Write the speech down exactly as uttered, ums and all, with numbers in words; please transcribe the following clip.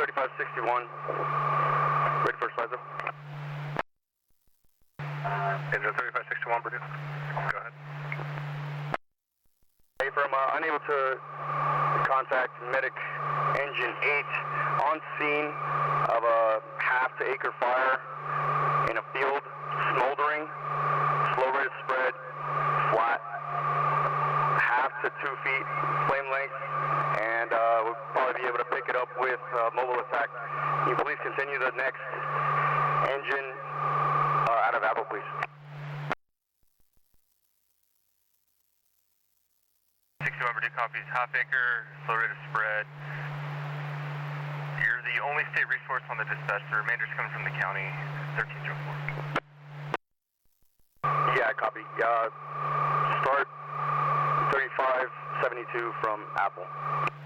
thirty-five sixty-one. Ready for Sizer. Engine thirty-five sixty-one, Purdue. Go ahead. Hey, from uh, unable to contact medic engine eight on scene of a half to acre fire in a field, smoldering, slow rate of spread, flat, half to two feet flame length, and uh, we'll probably be able to pick it up with uh, mobile attack. Can you please continue the next engine uh, out of Apple, please? sixty-one Purdue copies, half acre, slow rate of spread. You're the only state resource on the dispatch. The remainder's coming from the county, thirteen oh four. Yeah, copy. Uh, start thirty-five seventy-two from Apple.